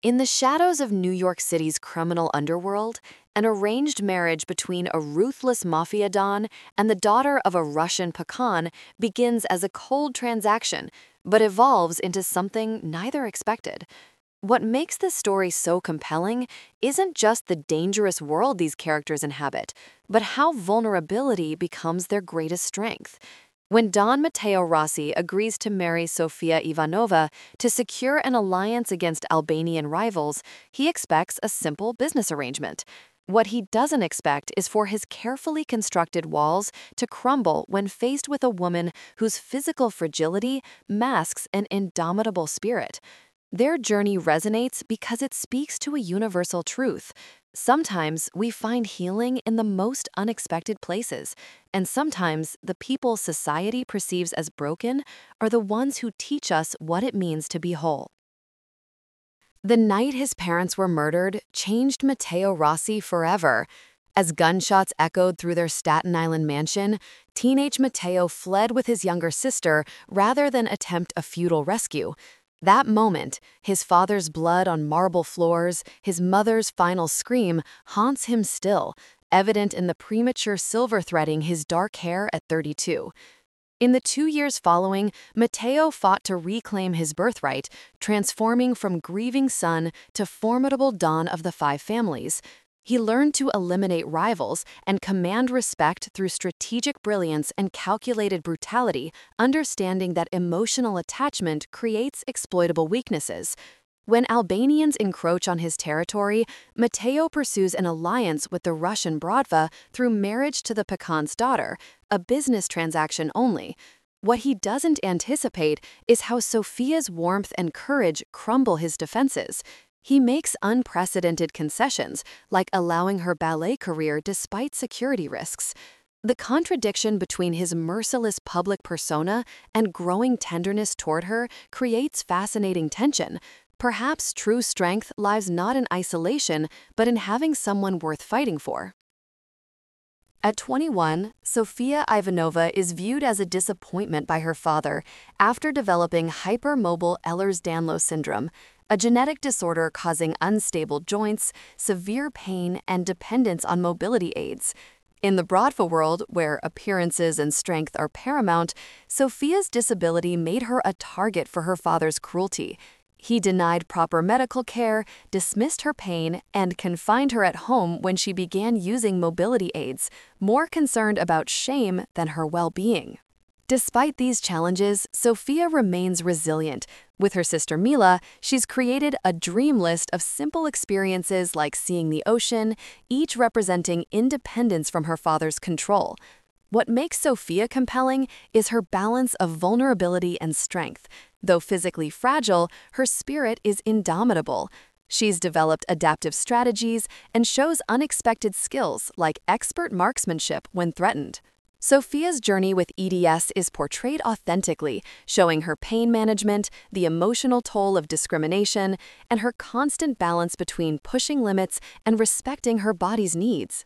In the shadows of New York City's criminal underworld, an arranged marriage between a ruthless mafia don and the daughter of a Russian pecan begins as a cold transaction, but evolves into something neither expected. What makes this story so compelling isn't just the dangerous world these characters inhabit, but how vulnerability becomes their greatest strength. When Don Matteo Rossi agrees to marry Sofia Ivanova to secure an alliance against Albanian rivals, he expects a simple business arrangement. What he doesn't expect is for his carefully constructed walls to crumble when faced with a woman whose physical fragility masks an indomitable spirit. Their journey resonates because it speaks to a universal truth. Sometimes we find healing in the most unexpected places, and sometimes the people society perceives as broken are the ones who teach us what it means to be whole. The night his parents were murdered changed Matteo Rossi forever. As gunshots echoed through their Staten Island mansion, teenage Matteo fled with his younger sister rather than attempt a futile rescue. That moment, his father's blood on marble floors, his mother's final scream, haunts him still, evident in the premature silver threading his dark hair at 32. In the 2 years following, Matteo fought to reclaim his birthright, transforming from grieving son to formidable don of the five families. He learned to eliminate rivals and command respect through strategic brilliance and calculated brutality, understanding that emotional attachment creates exploitable weaknesses. When Albanians encroach on his territory, Matteo pursues an alliance with the Russian Brodva through marriage to the pecan's daughter, a business transaction only. What he doesn't anticipate is how Sofia's warmth and courage crumble his defenses. He makes unprecedented concessions, like allowing her ballet career despite security risks. The contradiction between his merciless public persona and growing tenderness toward her creates fascinating tension. Perhaps true strength lies not in isolation, but in having someone worth fighting for. At 21, Sofia Ivanova is viewed as a disappointment by her father after developing hypermobile Ehlers-Danlos syndrome, a genetic disorder causing unstable joints, severe pain, and dependence on mobility aids. In the Brodva world, where appearances and strength are paramount, Sofia's disability made her a target for her father's cruelty. He denied proper medical care, dismissed her pain, and confined her at home when she began using mobility aids, more concerned about shame than her well-being. Despite these challenges, Sofia remains resilient. With her sister Mila, she's created a dream list of simple experiences like seeing the ocean, each representing independence from her father's control. What makes Sofia compelling is her balance of vulnerability and strength. Though physically fragile, her spirit is indomitable. She's developed adaptive strategies and shows unexpected skills like expert marksmanship when threatened. Sofia's journey with EDS is portrayed authentically, showing her pain management, the emotional toll of discrimination, and her constant balance between pushing limits and respecting her body's needs.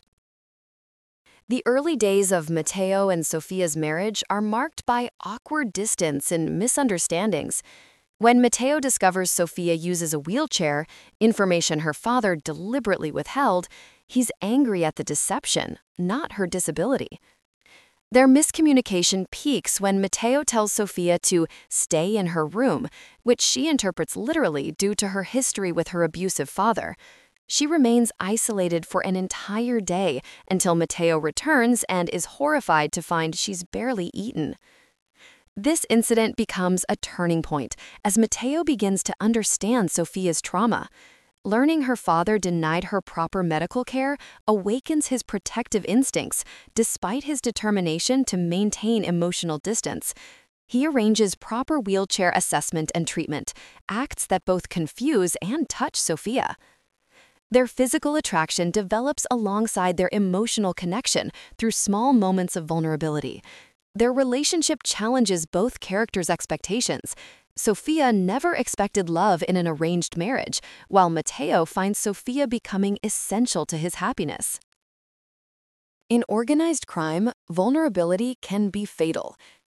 The early days of Matteo and Sofia's marriage are marked by awkward distance and misunderstandings. When Matteo discovers Sofia uses a wheelchair, information her father deliberately withheld, he's angry at the deception, not her disability. Their miscommunication peaks when Matteo tells Sofia to stay in her room, which she interprets literally due to her history with her abusive father. She remains isolated for an entire day until Matteo returns and is horrified to find she's barely eaten. This incident becomes a turning point as Matteo begins to understand Sofia's trauma. Learning her father denied her proper medical care awakens his protective instincts, despite his determination to maintain emotional distance. He arranges proper wheelchair assessment and treatment, acts that both confuse and touch Sofia. Their physical attraction develops alongside their emotional connection through small moments of vulnerability. Their relationship challenges both characters' expectations. Sofia never expected love in an arranged marriage, while Matteo finds Sofia becoming essential to his happiness. In organized crime, vulnerability can be fatal.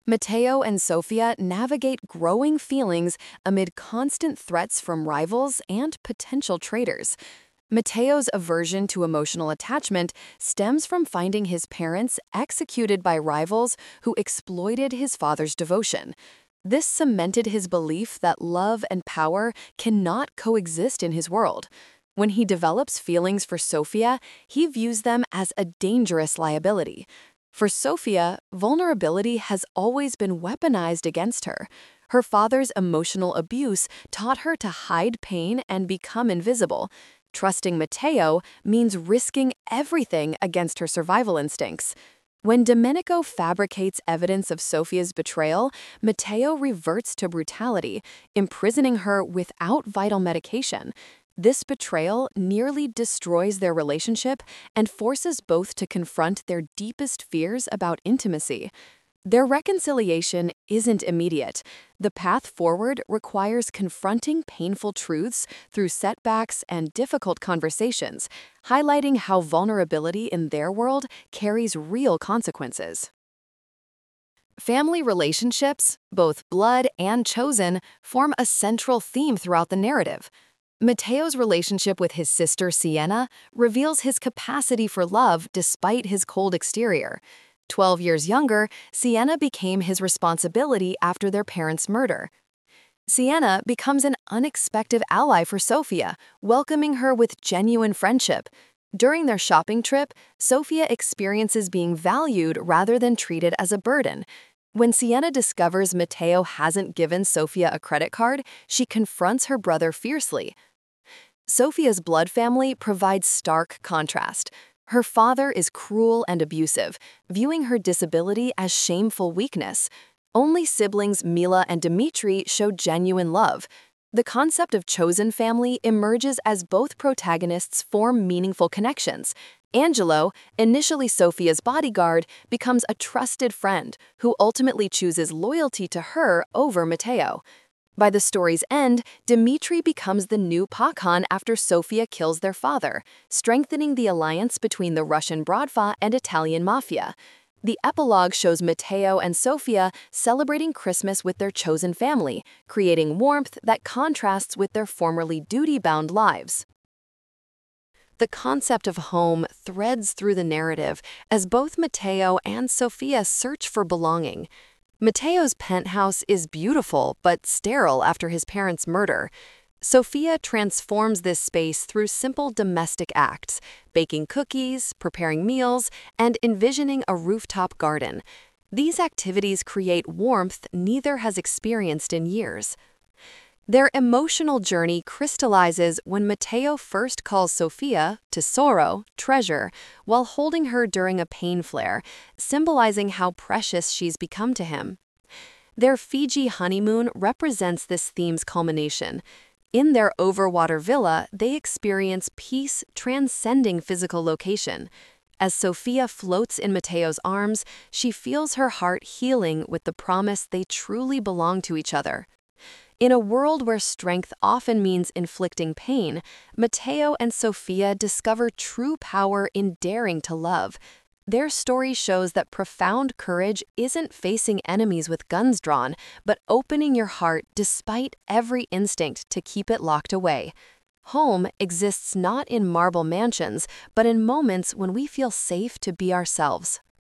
Matteo and Sofia navigate growing feelings amid constant threats from rivals and potential traitors. Matteo's aversion to emotional attachment stems from finding his parents executed by rivals who exploited his father's devotion. This cemented his belief that love and power cannot coexist in his world. When he develops feelings for Sofia, he views them as a dangerous liability. For Sofia, vulnerability has always been weaponized against her. Her father's emotional abuse taught her to hide pain and become invisible. Trusting Matteo means risking everything against her survival instincts. When Domenico fabricates evidence of Sofia's betrayal, Matteo reverts to brutality, imprisoning her without vital medication. This betrayal nearly destroys their relationship and forces both to confront their deepest fears about intimacy. Their reconciliation isn't immediate. The path forward requires confronting painful truths through setbacks and difficult conversations, highlighting how vulnerability in their world carries real consequences. Family relationships, both blood and chosen, form a central theme throughout the narrative. Matteo's relationship with his sister Sienna reveals his capacity for love despite his cold exterior. 12 years younger, Sienna became his responsibility after their parents' murder. Sienna becomes an unexpected ally for Sofia, welcoming her with genuine friendship. During their shopping trip, Sofia experiences being valued rather than treated as a burden. When Sienna discovers Matteo hasn't given Sofia a credit card, she confronts her brother fiercely. Sofia's blood family provides stark contrast. Her father is cruel and abusive, viewing her disability as shameful weakness. Only siblings Mila and Dimitri show genuine love. The concept of chosen family emerges as both protagonists form meaningful connections. Angelo, initially Sofia's bodyguard, becomes a trusted friend who ultimately chooses loyalty to her over Matteo. By the story's end, Dimitri becomes the new Pakhan after Sofia kills their father, strengthening the alliance between the Russian Bratva and Italian mafia. The epilogue shows Matteo and Sofia celebrating Christmas with their chosen family, creating warmth that contrasts with their formerly duty-bound lives. The concept of home threads through the narrative as both Matteo and Sofia search for belonging. Matteo's penthouse is beautiful but sterile after his parents' murder. Sofia transforms this space through simple domestic acts, baking cookies, preparing meals, and envisioning a rooftop garden. These activities create warmth neither has experienced in years. Their emotional journey crystallizes when Matteo first calls Sofia, tesoro, treasure, while holding her during a pain flare, symbolizing how precious she's become to him. Their Fiji honeymoon represents this theme's culmination. In their overwater villa, they experience peace transcending physical location. As Sofia floats in Matteo's arms, she feels her heart healing with the promise they truly belong to each other. In a world where strength often means inflicting pain, Matteo and Sofia discover true power in daring to love. Their story shows that profound courage isn't facing enemies with guns drawn, but opening your heart despite every instinct to keep it locked away. Home exists not in marble mansions, but in moments when we feel safe to be ourselves.